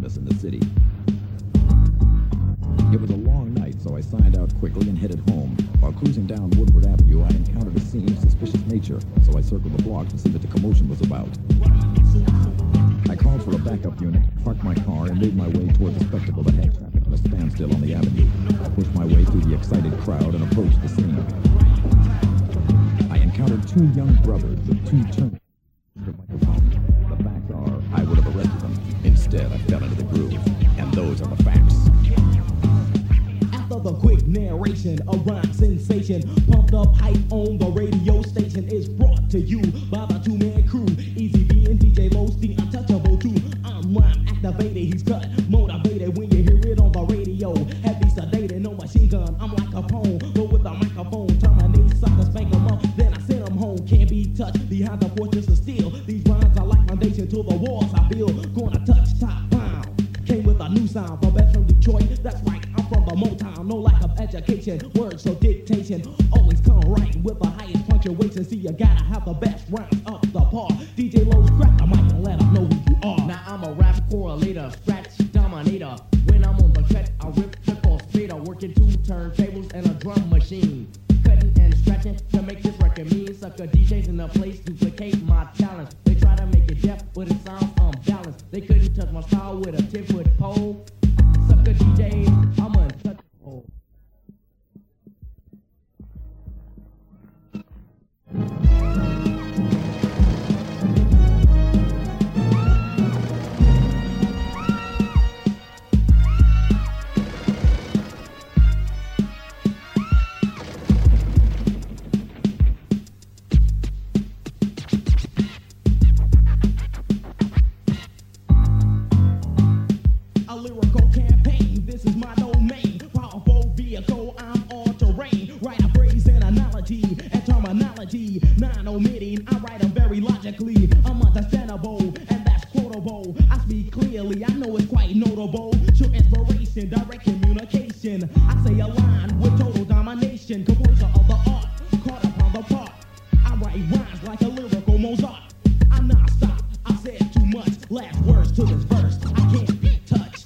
famous in the city. It was a long night, so I signed out quickly and headed home. While cruising down Woodward Avenue, I encountered a scene of suspicious nature, so I circled the block to see what the commotion was about. I called for a backup unit, parked my car, and made my way toward the spectacle that had traffic at a standstill on the avenue. I pushed my way through the excited crowd and approached the scene. I encountered two young brothers with two turned microphones. The facts are, I would have arrested them. Instead, I fell into the groove, and those are the facts. After the quick narration, a rhyme sensation, pumped up hype on the radio station is brought to you by the two-man crew, Easy B and DJ Lowe's the untouchable too. I'm rhyme activated, he's cut, motivated when you hear it on the radio. Heavy sedated, no machine gun, I'm like a poem, but with a microphone, terminate suckers, spank them up, then I send them home. Can't be touched behind the fortress of steel. These rhymes are like foundation to the walls I build. Gonna touch top pound. Came with a new sound, from best from Detroit, that's right, I'm from the Motown. No lack of education, words so dictation, always come right with the highest punctuation. See, you gotta have the best rhymes up the par. DJ Lowe's grab the mic and let them know who you are. Now I'm a rap correlator, scratch dominator. When I'm on the cut, I rip off fader, working two turntables and a drum machine. Cutting and scratching to make this record mean. Sucker DJs in the place duplicate my talents. They try to make it deaf, but it sounds unbalanced. They couldn't touch my style with a 10-foot pole. Sucker DJs, I'm untouchable. A lyrical campaign, this is my domain. Powerful vehicle, I'm all terrain. Write a phrase and analogy and terminology. Non-omitting, I write them very logically. I'm understandable, and that's quotable. I speak clearly, I know it's quite notable. Show inspiration, direct communication. I say a line with total domination. Composer of the art, caught upon the part. I write rhymes like a lyrical Mozart. I'm non-stop, I said too much. Last words to this verse, I can't be touched.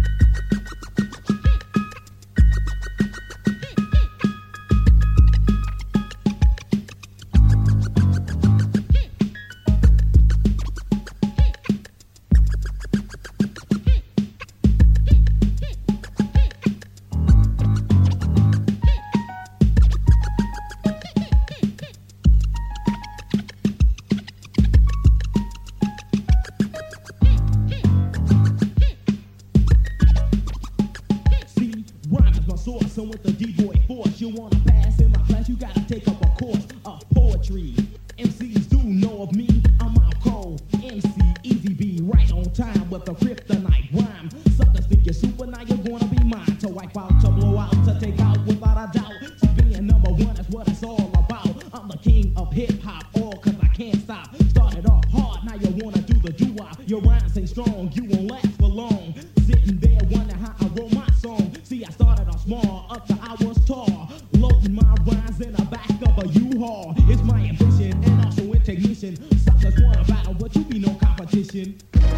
So with the D-boy force, you wanna pass in my class, you gotta take up a course of poetry. MCs do know of me, I'm out cold. MC Easy B, right on time with the kryptonite rhyme. Suckers think you're super, now you're gonna be mine. To wipe out, to blow out, to take out without a doubt. So being number one is what it's all about. I'm the king of hip-hop, all cause I can't stop. Started off hard, now you wanna do the doo-wop. Your rhymes ain't strong, you won't last for long. Sitting there wondering how I wrote my song. See, I started off small, up to I was tall. Loading my rhymes in the back of a U-Haul. It's my ambition and also a technician. Suckers wanna battle, but you be no competition.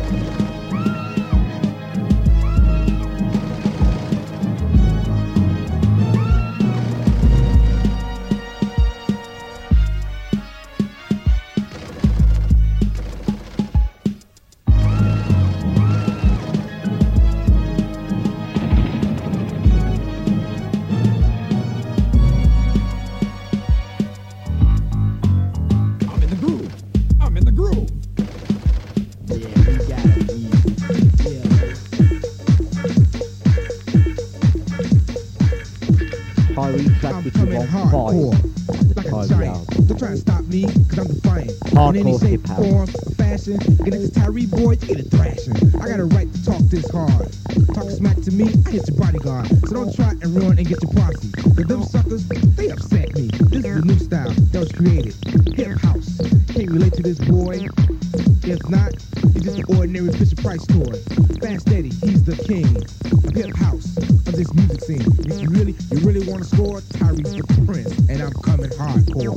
I'm coming hardcore, like a giant. Don't try to stop me, cause I'm defiant. In any shape, form, fashion, get into Tyree boy, you get a thrashing. I got a right to talk this hard. Talk smack to me, I hit your bodyguard. So don't try and ruin and get your posse. Cause them suckers, they upset me. This is a new style that was created. Hip house. Can't relate to this boy. If not, you're just an ordinary Fisher Price toy. Fast Eddie, he's the king of hip house, of this music scene. If you really want to score, Tyree's the prince, and I'm coming hardcore.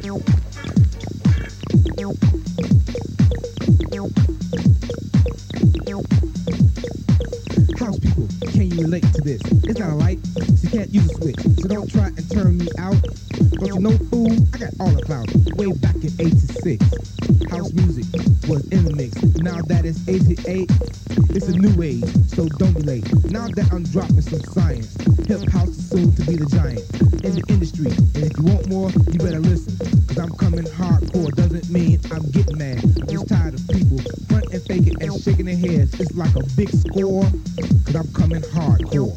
House people, can you relate to this? It's not a light, so you can't use a switch. So don't try and turn me out. Don't you know, fool? I got all the clout. Way back in 86, house music was in the mix. Now that it's 88, it's a new age, so don't be late. Now that I'm dropping some science, hip house is soon to be the giant in the industry. And if you want more, you better listen. Cause I'm coming hardcore, doesn't mean I'm getting mad. I'm just tired of people front and faking and shaking their heads. It's like a big score, cause I'm coming hardcore.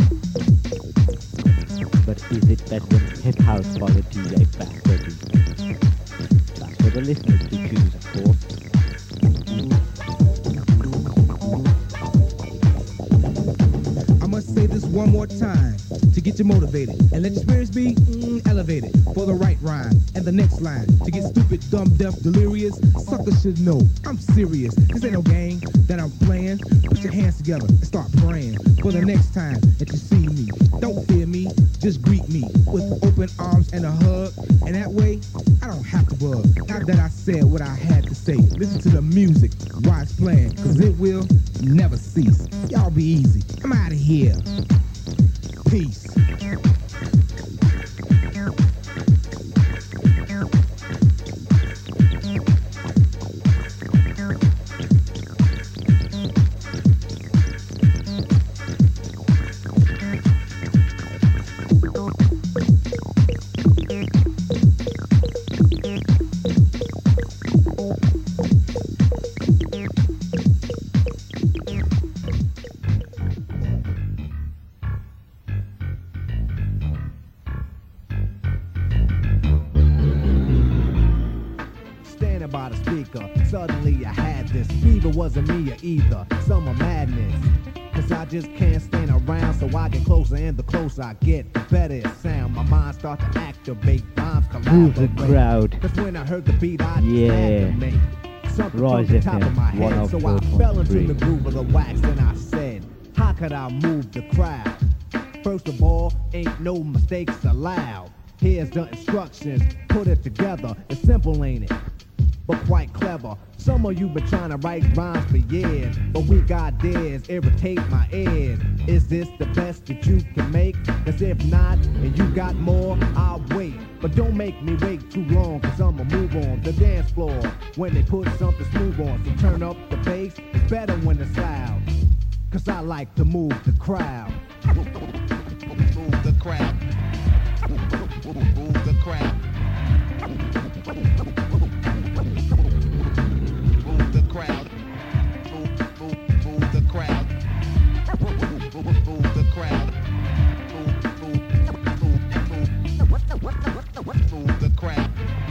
But is it better than hip house by the DJ Fat Freddy? That's for the listeners to choose, of course. I must say this one more time to get you motivated and let your spirits be elevated for the right rhyme and the next line. To get stupid, dumb, deaf, delirious, suckers should know I'm serious. This ain't no game that I'm playing. Put your hands together and start praying for the next time that you see me. Don't fear me, just greet me with open arms and a hug. And that way, I don't have to bug. Now that I said what I had to say, listen to the music while it's playing, cause it will never cease. Y'all be easy. I'm out of here. Peace. By the speaker, suddenly I had this fever, wasn't me either, summer madness. Cause I just can't stand around, so I get closer, and the closer I get, the better it sound. My mind starts to activate, rhymes Move the collaborate. crowd. Cause when I heard the beat, I Yeah. had to make something Rise from the top FM, of my head. So I fell into 104.3. the groove of the wax, and I said, how could I move the crowd? First of all, ain't no mistakes allowed. Here's the instructions, put it together. It's simple, ain't it? But quite clever. Some of you been trying to write rhymes for years, but we got dares, irritate my ears. Is this the best that you can make? Cause if not, and you got more, I'll wait. But don't make me wait too long, cause I'ma move on the dance floor when they put something smooth on. So turn up the bass, it's better when it's loud, cause I like to move the crowd. Move the crowd. Move the crowd. Move the crowd. Move the crowd. Move the crowd. Move the crowd. Move the crowd.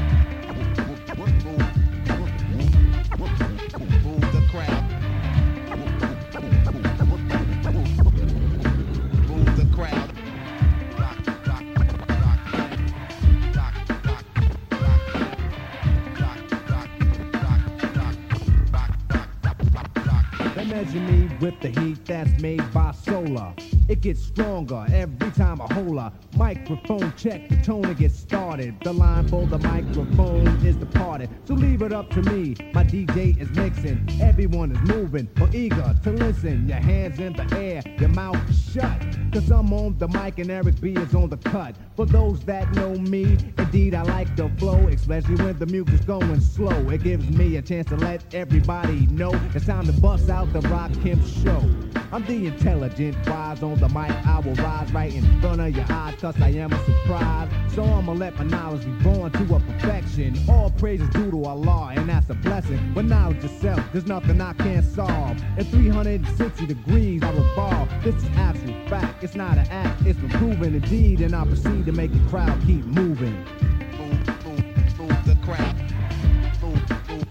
Measure me with the heat that's made by solar. It gets stronger every time I hold a microphone. Check the tone and get started. The line for the microphone is departed, so leave it up to me. My DJ is mixing, everyone is moving or eager to listen. Your hands in the air, your mouth shut, cause I'm on the mic and Eric B is on the cut. For those that know me, indeed I like the flow, especially when the music's going slow. It gives me a chance to let everybody know it's time to bust out the Rock Kemp show. I'm the intelligent wise on the mic. I will rise right in front of your eyes, cause I am a surprise. So I'ma let my knowledge be born to a perfection. All praise is due to Allah, and that's a blessing. But knowledge itself, there's nothing I can't solve. At 360 degrees, I revolve. This is absolute fact. It's not an act, it's been proven indeed. And I proceed to make the crowd keep moving. Move the crowd. Move the crowd.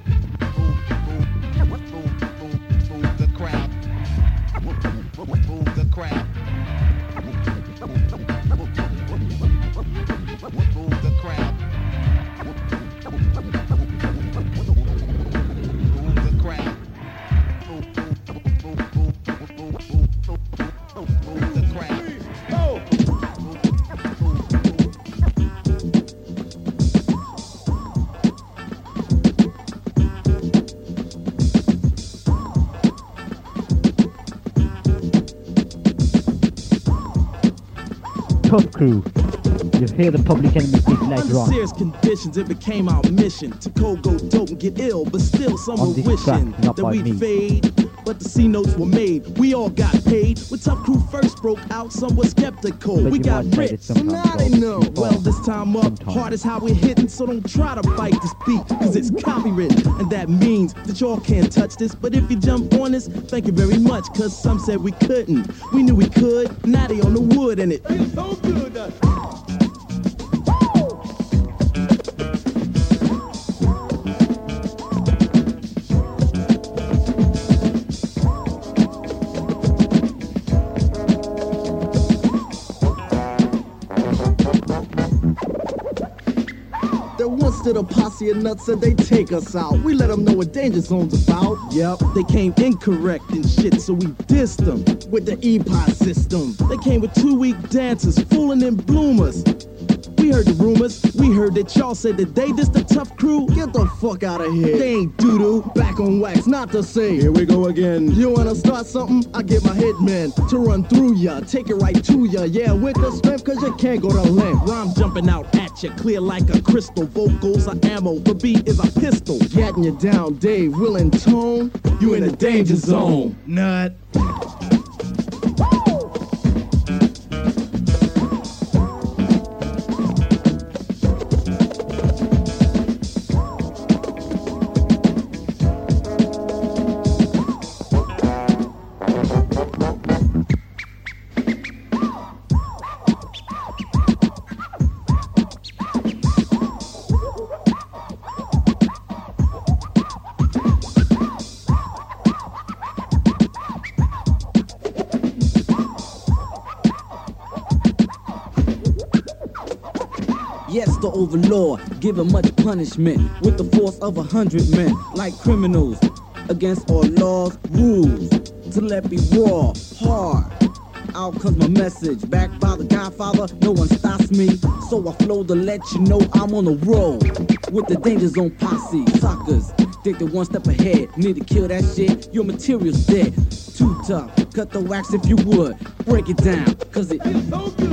Move the crowd. Move the crowd. Tough Crew. You'll hear the Public Enemy beat later Under on. serious conditions, it became our mission to cold go dope and get ill, but still some On were this wishing track, not that by we'd me. fade. But the C notes were made. We all got paid. When Tough Crew first broke out, some were skeptical. But We you got might say rich, that so now they sometimes know. goes too Well, far. this time up, Sometimes. hard is how we're hitting, so don't try to fight this beat, cause it's copywritten. And that means that y'all can't touch this. But if you jump on this, thank you very much, cause some said we couldn't. We knew we could, now they on the wood and it feels so good. There once stood a posse of nuts and they take us out. We let them know what danger zone's about. Yep, they came incorrect and shit, so we dissed them with the E-Pod system. They came with 2 weak dancers, fooling and bloomers. We heard the rumors, we heard that y'all said that they dissed the Tough Crew. Get the fuck out of here. They ain't doo-doo, back on wax, not the same. Here we go again. You wanna start something? I get my hitman to run through ya, take it right to ya. Yeah, with the strength, cause you can't go to length. Rhymes jumping out at ya, clear like a crystal. Vocals are ammo, the beat is a pistol. Gatting you down, Dave, Will and Tone. You in the danger zone. Nut. Yes, the overlord, given much punishment with the force of 100 men, like criminals, against all laws, rules, to let be raw, hard. Out comes my message, backed by the Godfather, no one stops me, so I flow to let you know I'm on the road, with the danger zone posse, suckers, think they're one step ahead, need to kill that shit, your material's dead, too tough, cut the wax if you would, break it down, cause it feels so good.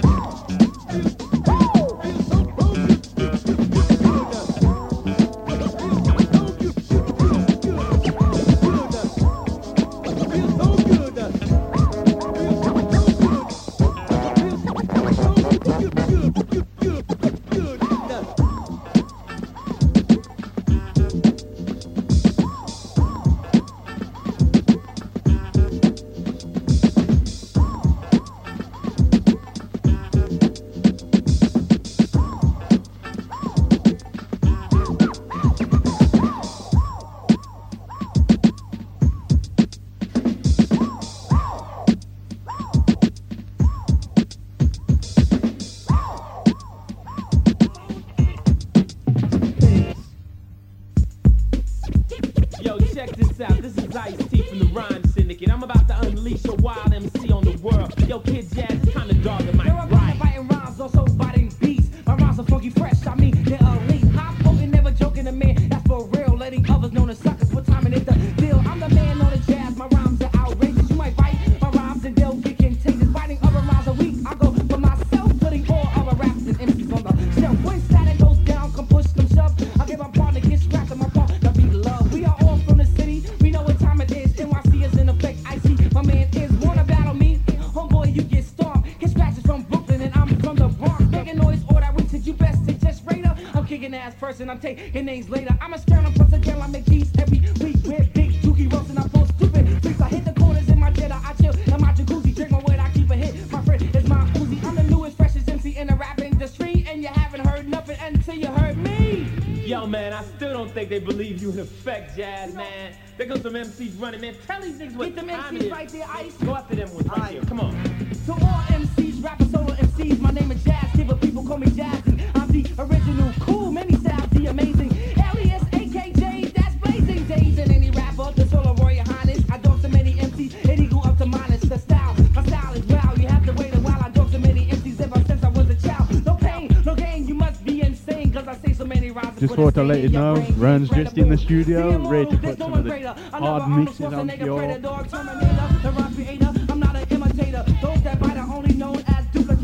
Yo, check this out. This is Ice-T from the Rhyme Syndicate. I'm about to unleash a wild MC on the world. Yo, Kid Jazz, it's kind of dark in my right. Biting rhymes, also biting beats. My rhymes are funky fresh, I mean, they're elite. Hot spoken, never joking, a man, that's for real. Letting others know the suckers for timing is the deal. I'm the man on the jazz, my rhymes are outrageous. You might bite my rhymes and they'll get contagious. Biting other rhymes a week, I go for myself, putting all other rappers and MCs on the shelf. When static goes down, come push, come shove. I get my partner, get scrapped, and my partner be love. We are all from the city, we know what time it is. NYC is in effect, I see my man is. Wanna battle me? Homeboy, you get stomped. His scratches from Brooklyn and I'm from the Bronx. Making noise, all that wintage, you best take just straight up. I'm kicking ass first and I'm taking names later. I'm a stern plus a girl, I make beats every week with big dookie ropes and I pull stupid freaks. I hit the corners in my jet, I chill in my jacuzzi, drink my wood, I keep a hit. My friend is my Uzi. I'm the newest, freshest MC in the rap industry, and you haven't heard nothing until you heard me. Yo, man, I still don't think they believe you in effect, Jazz, man. There goes some MCs running, man. Tell these niggas what Get them time MCs it is. right there, Ice. Go after them ones right here. Come on. To all MCs, rappers, solo MCs, my name is Jazz. Give people call me Jazzy. I'm the original, cool, many styles, the amazing. Alias, AKJ, that's blazing days in any rapper. The solo Royal Highness. I dog so many MCs, it equal up to minus the style. My style is wow, you have to wait a while. I dog so many MCs ever since I was a child. No pain, no gain, you must be insane, cause I say so many rhymes. Just thought I'd let you know, Ren's just in the studio, ready to put some of the hard mixes on your... I'm not an imitator. Those that bite are only known as duplicators.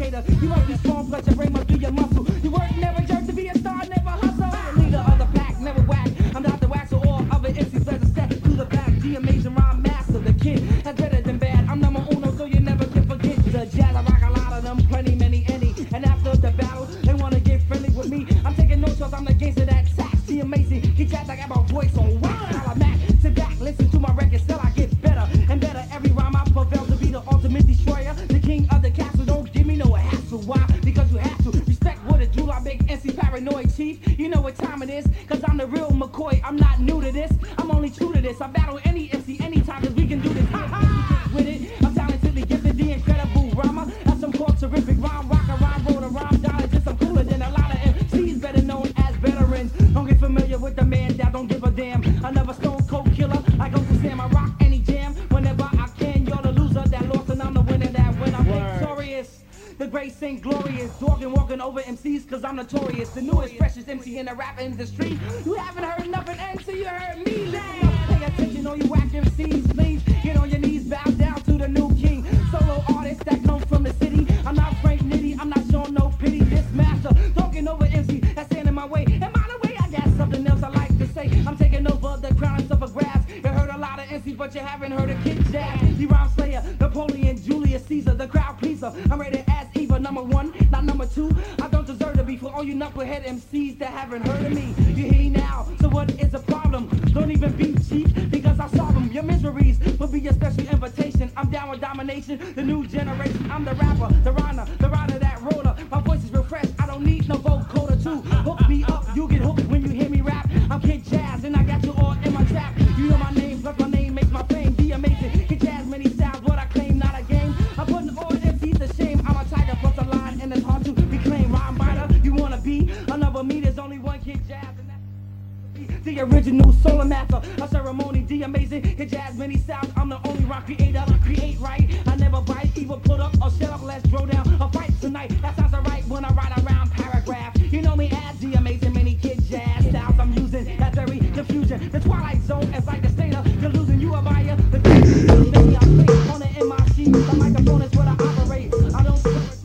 creator. You must be strong, plus your brain must be your muscle. You work, never jerk to be a star, never hustle. The leader of the pack, never whack. I'm not the wax or all other MCs. Let us step to the back. The amazing rhyme master, the kid that's better than bad. I'm number uno, so you never can forget the jazz. I rock a lot of them, plenty, many, any. And after the battle, they wanna get friendly with me. I'm taking no shots, I'm the gangster that tax. The amazing, get jazz, I got my voice on wax. I'll Mac, sit back, listen to my record, still I get better and better. Every rhyme I prevail to be the ultimate destroyer, the king of the castle. Don't give me no hassle. Why? Because you have to respect what it do. I make NC paranoid chief. You know what time it is, cause I'm the real McCoy. I'm not new to this, I'm only true to this. I battle any MC anytime, cause we can do this. With it, I'm talentedly gifted, the incredible rhymer. That's some core terrific rhyme, rocker, rhyme, roll, rhyme, dollar. I'm cooler than a lot of MCs, better known as veterans. Don't get familiar with the man that don't give a damn. Another stone cold killer, I go to Sam, I rock any jam. Whenever I can, you're the loser that lost, and I'm the winner that when I'm victorious. The great Saint Glorious, dogging, walking over MCs, cause I'm notorious. The newest, freshest MC in the rap industry. You haven't heard nothing until you heard me. Listen, pay attention, all you whack MCs, please. Get on your knees, bow down to the new king. Solo artist that comes from the city. I'm not Frank Nitty, I'm not showing no pity. This master, talking over MC, that's standing in my way. And by the way, I got something else I like to say. I'm taking over the crown and up a grass. You heard a lot of MCs, but you haven't heard a Kid Jazz. The rhyme slayer, Napoleon, Julius Caesar, the crowd pleaser. I'm ready as Eva, number one, not number two. I don't deserve to be for all you knucklehead MCs that haven't heard of me. You hear me now, so what is the problem? Don't even be cheap, because I solve them. Your miseries will be your special invitation. I'm down with domination, the new generation. I'm the rapper, the rider that roller. My voice is real fresh, I don't need no vocoder too. Hook me up, you get hooked when you hear me rap. I'm Kid Jazz, and I got you all in my trap. You know my name, plus my name makes my fame be amazing. Kid Jazz, many styles, what I claim, not a game. I'm putting all MCs to shame. I'm a tiger plus a lion, and it's hard to reclaim. Rhyme biter, you wanna be another me? There's only one Kid Jazz, and that's the original solar master. A ceremony, the amazing Kid Jazz, many styles. I'm the only rock creator, create right. I never bite, either put up or shut up. Let's throw down a fight tonight. That sounds alright when I write around paragraph. You know me as the amazing many Kid Jazz styles I'm using. That's very confusion. The Twilight Zone is like the state of delusion. You a buyer, the maybe I play on the MIC. The microphone is what I operate. I don't.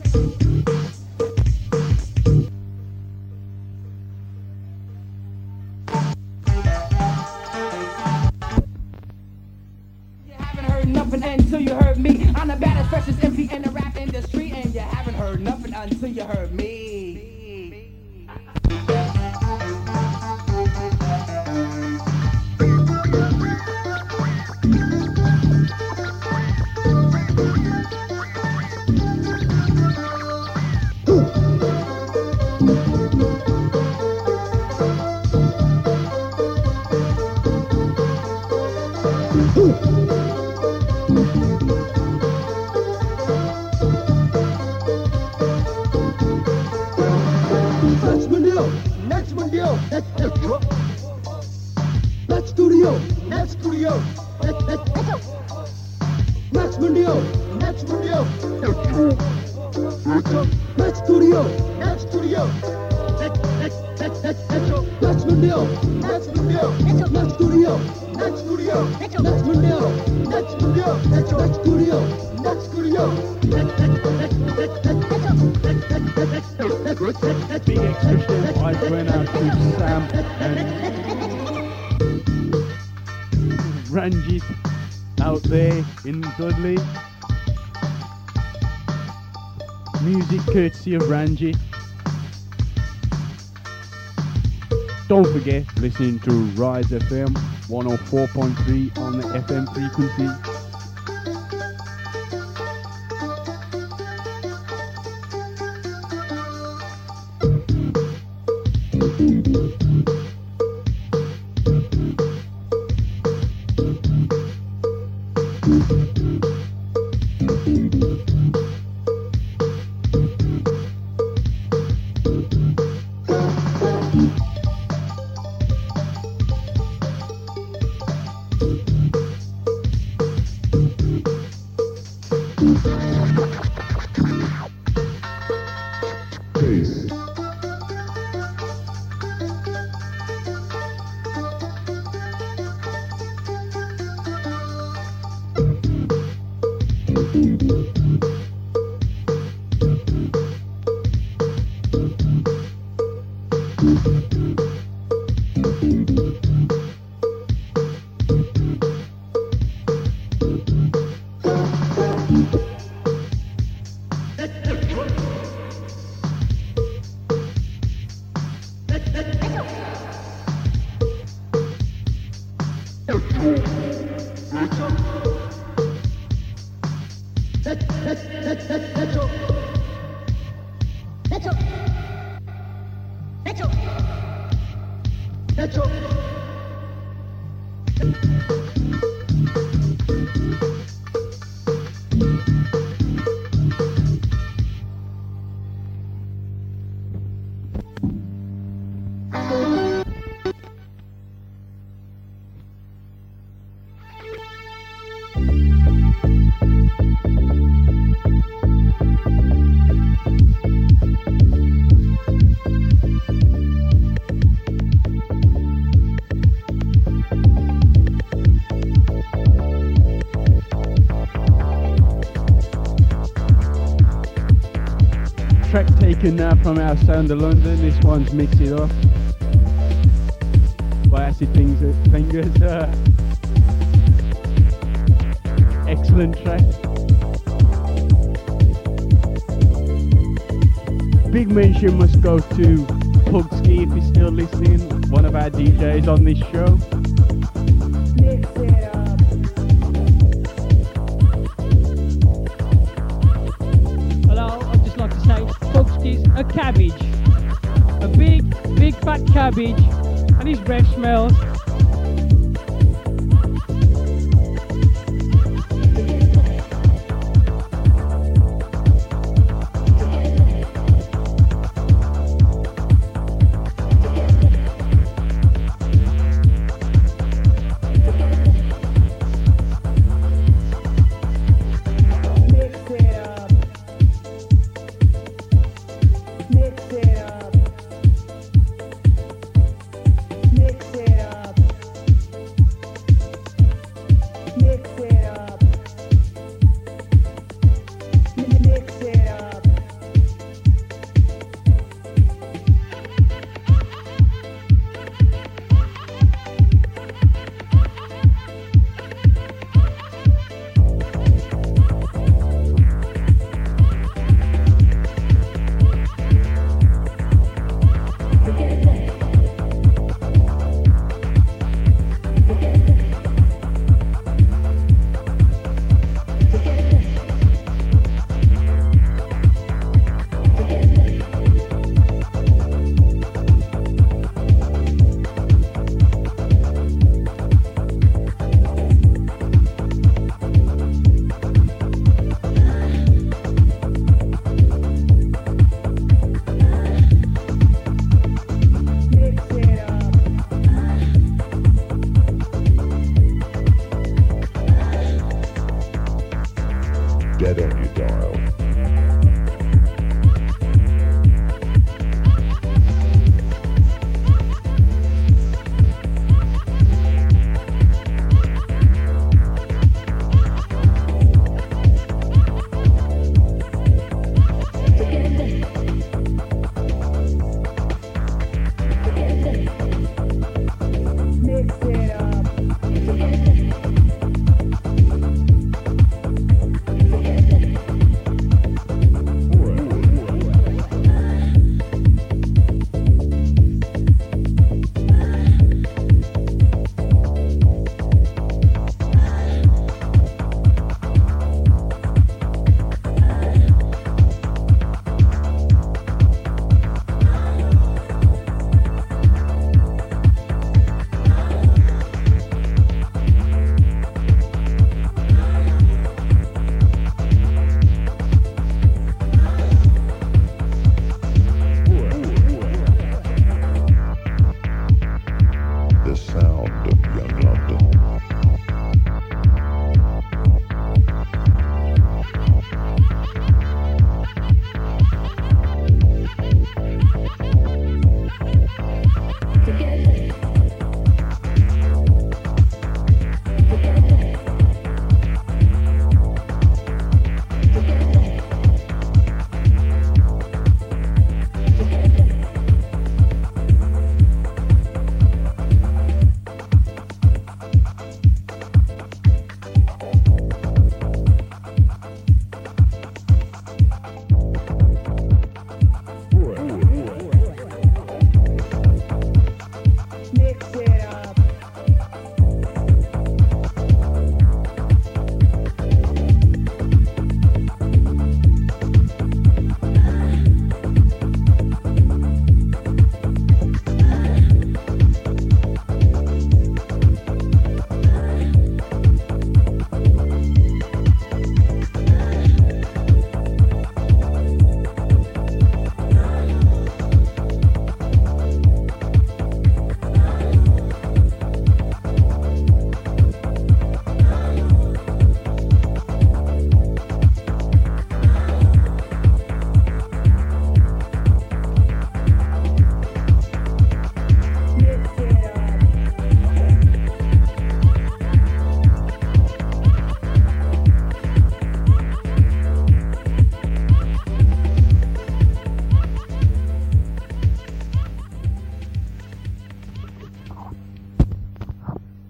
Nothing until you heard me. I'm the baddest, freshest MC in the rap industry, and you haven't heard nothing until you heard me. Next studio, next studio, next video, next video, next studio, next studio, next video, next video, next studio, next studio, next video, next video, next studio, next studio, Big extra step I went out to Sam and Ranjit out there in Dudley. Music courtesy of Ranjit. Don't forget listening to Rise FM 104.3 on the FM frequency. Now from our Sound of London, this one's Mix It Up by Acid Fingers. Excellent track. Big mention must go to Pugski if he's still listening, one of our DJs on this show. Mix it up. Hello, I'd just like to say Pugski's a cabbage. A big fat cabbage, and his breath smells.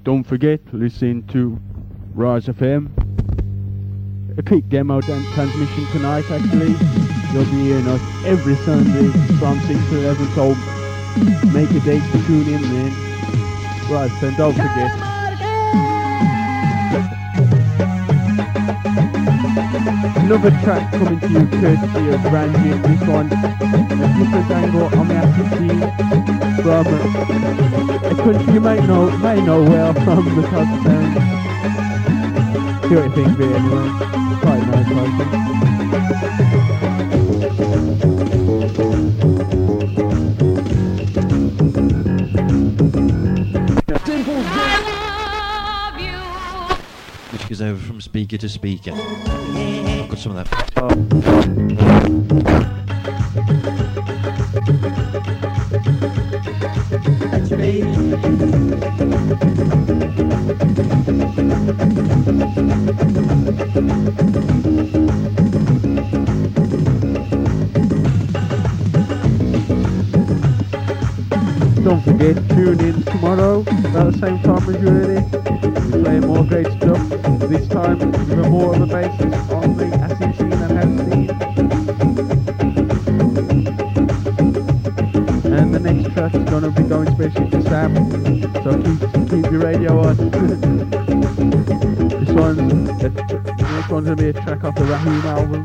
don't forget, listen to Rise FM. A quick demo transmission tonight, actually. They'll be hearing us every Sunday from 6 to 11, so make a date to tune in then. Rise FM, don't forget. Another track coming to you courtesy of Ranjit. This one, a different angle on the acid scene from a country you might know well from the Kazakhstan. See what you think of it anyway. Quite nice, I Which goes over from speaker to speaker. I've got some of that. Don't forget, tune in tomorrow about the same time as usually. We're playing more great stuff. This time with more of a basis on the acid scene and house scene. And the next track is going to be going especially to Sam. So keep your radio on. This one's going to be a track off the Raheem album.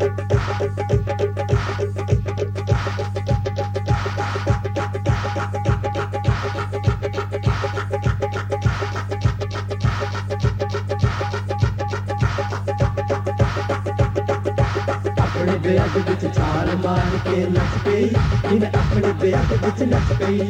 अपने विच छाल मार के नच गई इन अपने ब्याह विच नच गई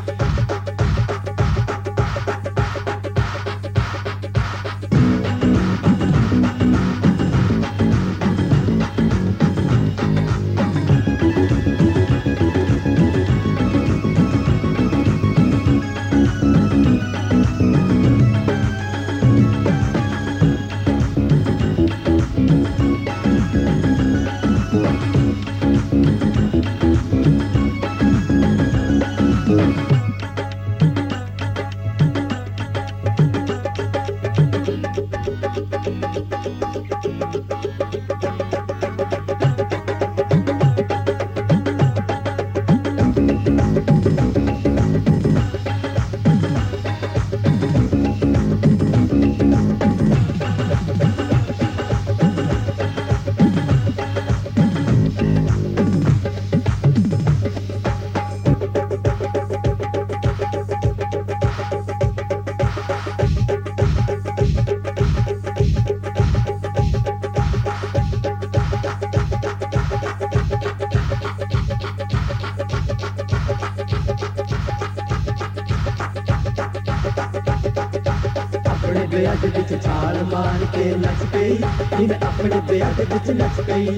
छाल मार के नच गई इन अपने ब्याह विच नच गई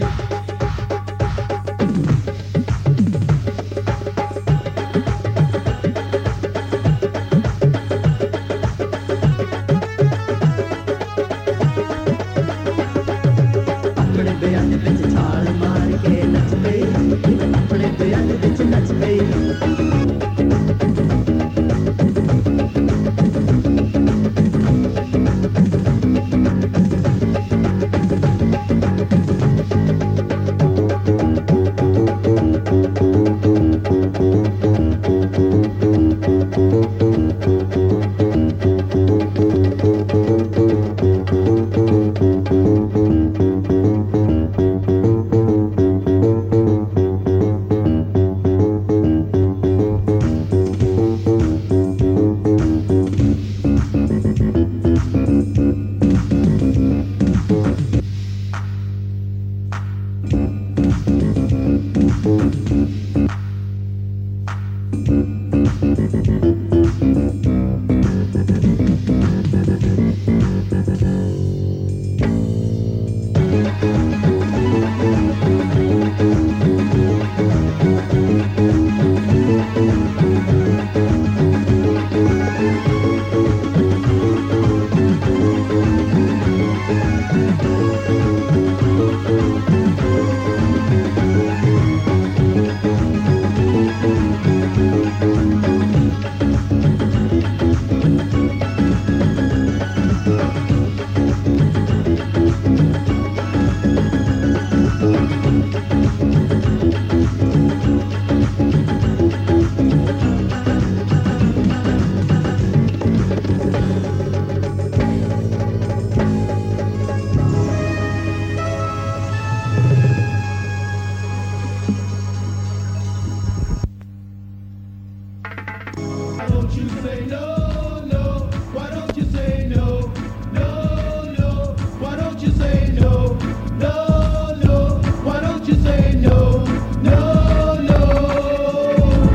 अपने ब्याह विच छाल मार के नच गई इन अपने ब्याह विच नच गई say no, no? Why don't you say no? No, no. Why don't you say no? No, no. Why don't you say no? No, no.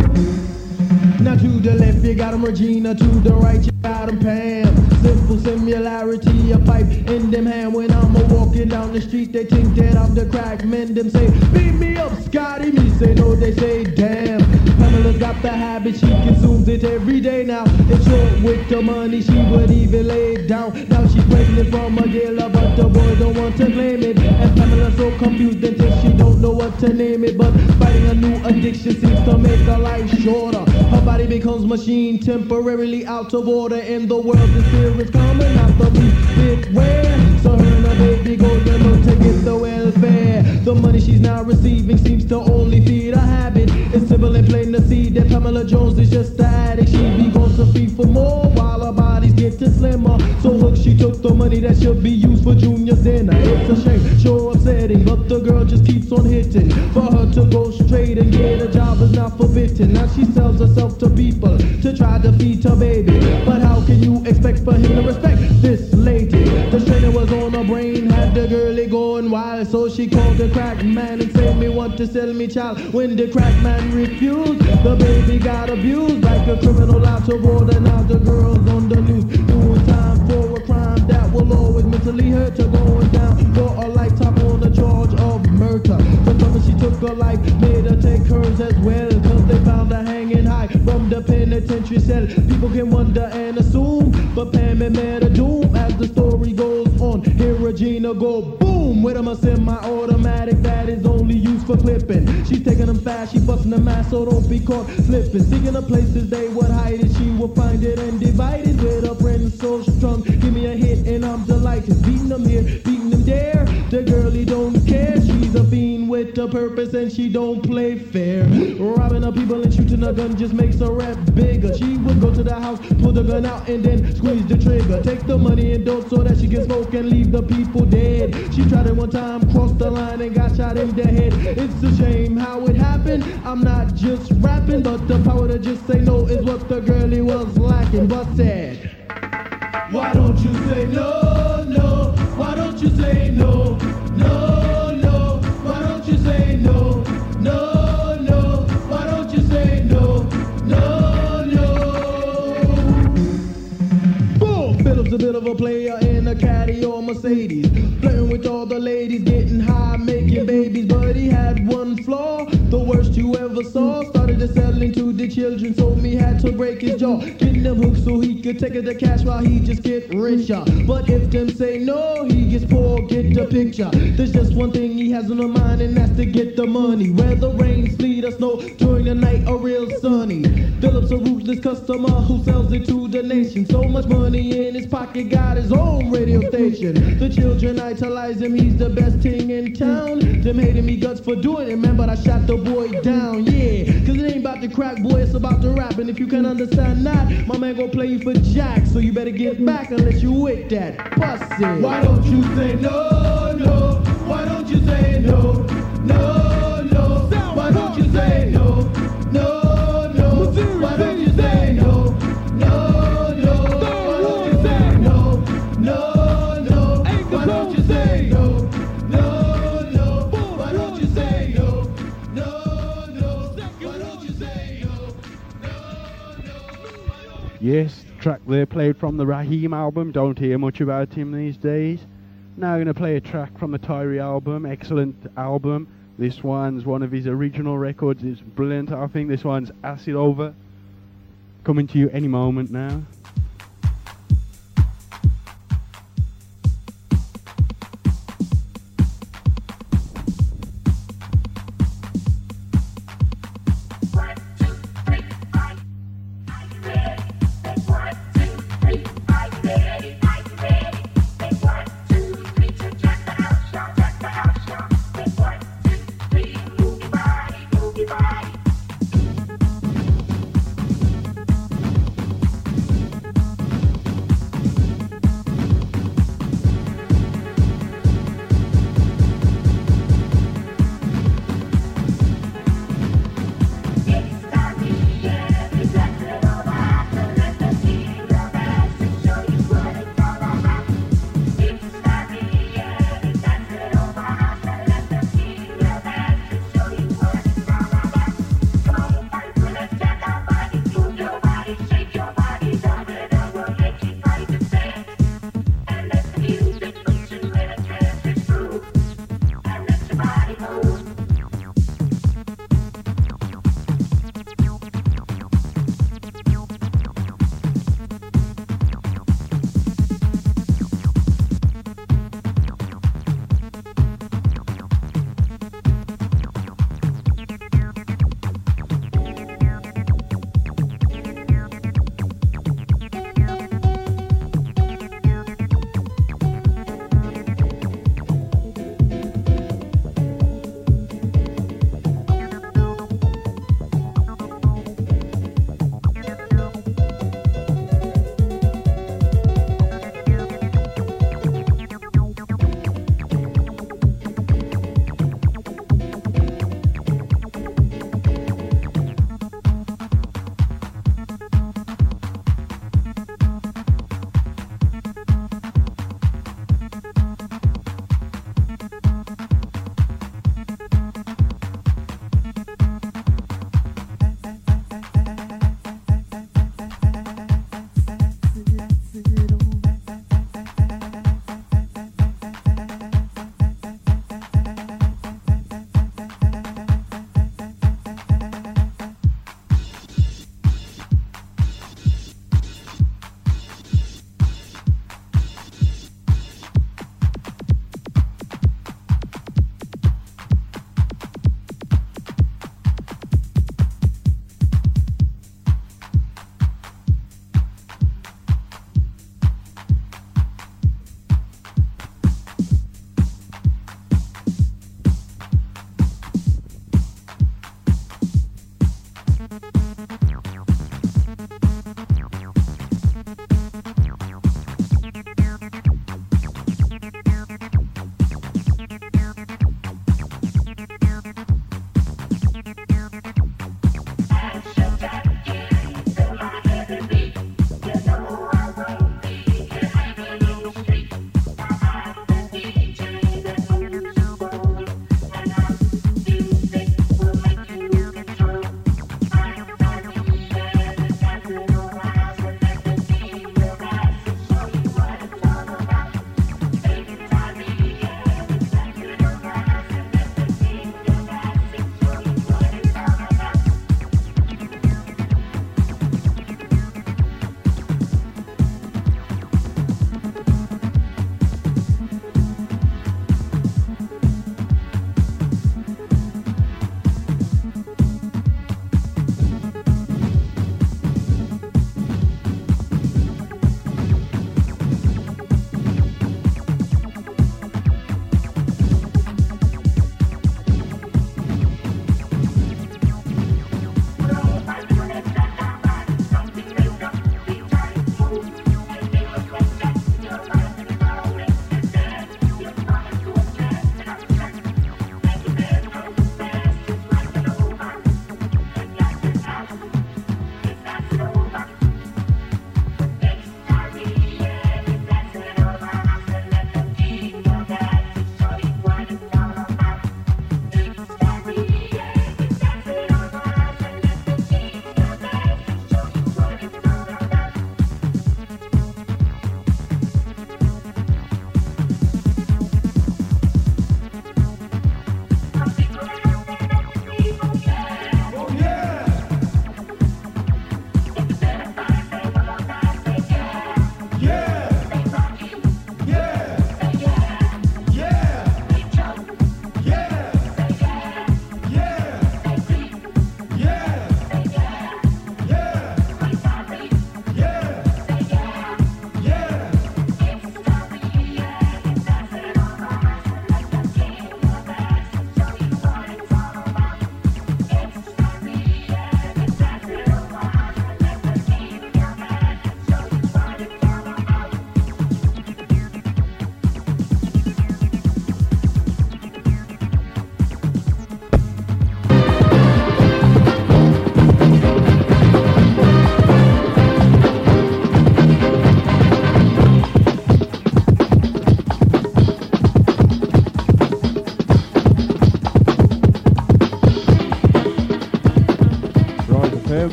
Now to the left you got 'em Regina, to the right you got 'em Pam. Simple similarity, a pipe in them hand. When I'm walking down the street, they think that I'm the crack man. Them say, beat me up, Scotty. Me say no, they say damn. Pamela's got the habit, she consumes it every day now. It's short with the money, she would even lay it down. Now she's pregnant from a dealer, but the boy don't want to claim it. And Pamela's so confused until she don't know what to name it. But fighting a new addiction seems to make her life shorter. Her body becomes machine, temporarily out of order. In the world, the fear is coming after we fit where. So her and her baby go to look to get the welfare. The money she's now receiving seems to only feed a habit. It's simple and plain to see that Pamela Jones is just an addict. She be going to feed for more while her body's getting slimmer. So hooked she took the money that should be used for Junior's dinner. It's a shame, sure upsetting, but the girl just keeps on hitting. For her to go straight and get a job is not forbidden. Now she sells herself to people to try to feed her baby. But how can you expect for him to respect this lady? The strainer was on her brain, had the girlie going wild. So she called the crack man and said, me want to sell me child. When the crack man refused, the baby got abused like a criminal out of order. Now the girl's on the news, doing time for a crime that will always mentally hurt her. Going down for a lifetime on the charge of murder. The moment she took her life made her take hers as well. Cause they found her hanging high from the penitentiary cell. People can wonder and assume, but Pam had met a doom. As the story goes on, hear Regina go boom with a semi-automatic that is only used for clipping. She's taking them fast, she busting them ass, so don't be caught slipping. Seeking the places they would hide it, she will find it and divide it with her friends so strong. Give me a hit and I'm delighted. Beating them here, beating them there. The girlie don't care, she's a fiend with a purpose and she don't play fair. Robbing up people and shooting a gun just makes her rap bigger. She would go to the house, pull the gun out and then squeeze the trigger. Take the money and dope so that she can smoke and leave the people dead. She tried it one time, crossed the line and got shot in the head. It's a shame how it happened. I'm not just rapping, but the power to just say no is what the girlie was lacking. But said, why don't you say no, no? Why don't you say no, no, no? Why don't you say no, no, no? Why don't you say no, no, no? Boom! Philip's a bit of a player in a caddy or Mercedes, flirting with all the ladies, getting high, making babies. But he had one flaw, the worst you ever saw. Started to selling to the children, so me had to break his jaw. Getting them hooked so he could take it to cash while he just get richer. But if them say no, he gets poor, get the picture. There's just one thing he has on the mind, and that's to get the money. Whether rain, sleet, or snow, during the night or real sunny. Philip's a ruthless customer who sells it to the nation. So much money in his pocket, got his own radio station. The children idolize him, he's the best thing in town. Them hating me guts for doing it, man, but I shot the boy down, yeah. Cause it ain't about the crack, boy, it's about the rap. And if you can't understand that, my man gon' play you for Jack. So you better get back unless you with that pussy. Why don't you say no, no? Why don't you say no, no, no? Why don't you say no, no, no? Why don't you say no, no, no? Why don't you say no, no, no? Why don't you say no, no, no? Why don't you say no, no, no? Why don't you say no, no, no? Yes, track there played from the Raheem album. Don't hear much about him these days. Now I'm going to play a track from the Tyree album. Excellent album. This one's one of his original records. It's brilliant. I think this one's Acid Over. Coming to you any moment now.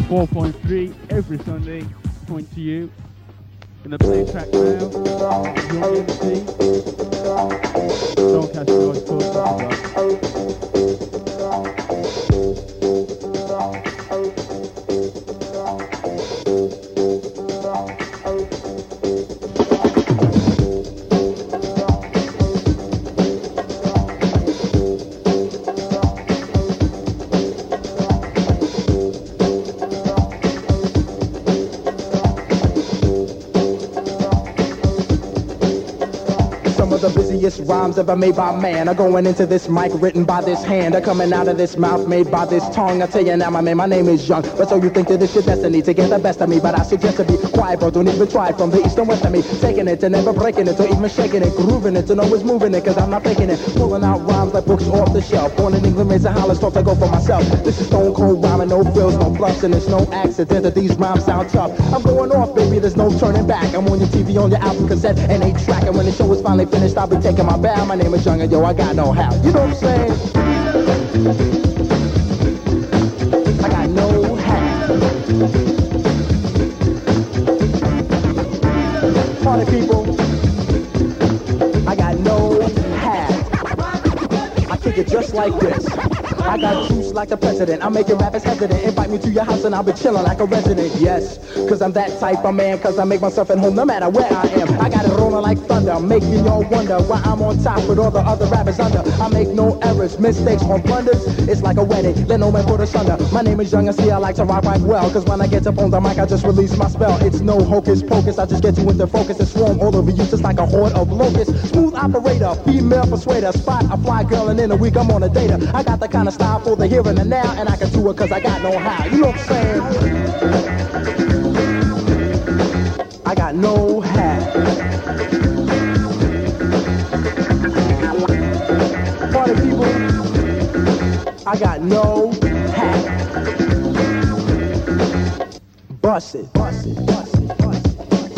4.3 every Sunday, point to you. Gonna play track now. Young MC. Don't catch the noise, rhymes ever made by man are going into this mic written by this hand are coming out of this mouth made by this tongue. I tell you now, my man, my name is Young, but so you think that it's your destiny to get the best of me, but I suggest to be quiet, bro. Don't even try it. From the east and west of me, taking it and never breaking it or even shaking it, grooving it and always moving it, cause I'm not faking it, pulling out rhymes like books off the shelf. Born in England, raised in Hollis, thought I go for myself. This is stone cold rhyming, no frills, no bluffs, and it's no accident that these rhymes sound tough. I'm going off, baby, there's no turning back. I'm on your TV, on your album cassette, and 8-track, and when the show is finally finished, I'll be taking my bow. My name is Young, and yo, I got no how. You know what I'm saying? I got no how. Party people, I got no how. I kick it just like this. I got juice like the president. I'm making rappers hesitant. Invite me to your house and I'll be chilling like a resident. Yes, cause I'm that type of man. Cause I make myself at home no matter where I am. I got it rolling like thunder, making y'all wonder why I'm on top with all the other rappers under. I make no errors, mistakes or blunders. It's like a wedding, let no man put us under. My name is Young and see I like to rock right well. Cause when I get up on the mic I just release my spell. It's no hocus pocus, I just get you into focus and swarm all over you just like a horde of locusts. Smooth operator, female persuader, spot a fly girl and in a week I'm on a data. I got the kind of style for the here and the now, and I can do it cause I got no how. You know what I'm saying? I got no how. Party people, I got no how. Bust it, bust it, bust it, bust it.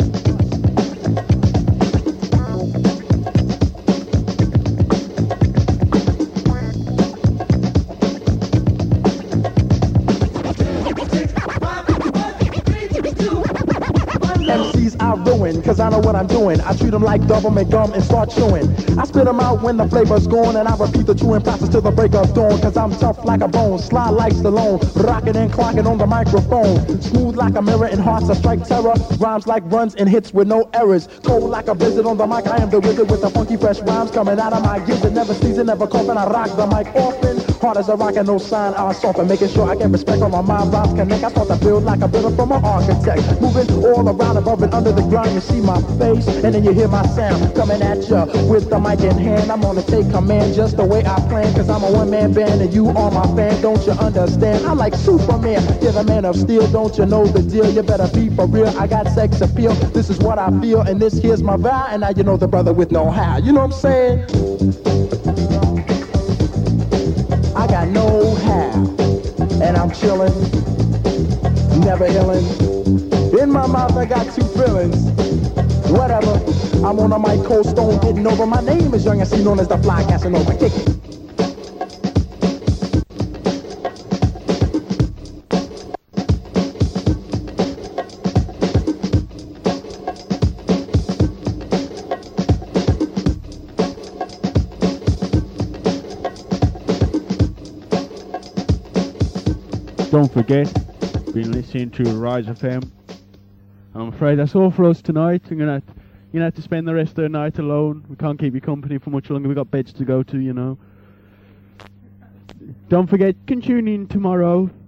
MCs I ruin, cause I know what I'm doing. I treat them like double gum and start chewing. I spit them out when the flavor's gone, and I repeat the chewing process till the break of dawn. Cause I'm tough like a bone, sly like Stallone, rocking and clocking on the microphone. Smooth like a mirror and hearts that strike terror. Rhymes like runs and hits with no errors. Cold like a blizzard on the mic, I am the wizard with the funky fresh rhymes coming out of my gizzard. Never sneezing, never coughing, I rock the mic often. Hard as a rock and no sign, I soften, making sure I get respect on my mind. Rhymes connect, I start to build like a builder from an architect. Moving all around above and under the ground, you see my face, and then you hear my sound coming at ya with the mic in hand. I'm gonna take command just the way I plan, cause I'm a one-man band and you are my fan, don't you understand? I'm like Superman, you're the man of steel, don't you know the deal? You better be for real, I got sex appeal, this is what I feel, and this here's my vow, and now you know the brother with no how. You know what I'm saying? I got no how, and I'm chillin', never illin'. In my mouth I got two feelings. Whatever, I'm on a mic, cold stone, hitting over. My name is Young and C, known as the Fly Casanova. Kick it. Don't forget, been listening to Rise FM. I'm afraid that's all for us tonight. You're gonna have to spend the rest of the night alone. We can't keep you company for much longer. We've got beds to go to, you know. Don't forget, you can tune in tomorrow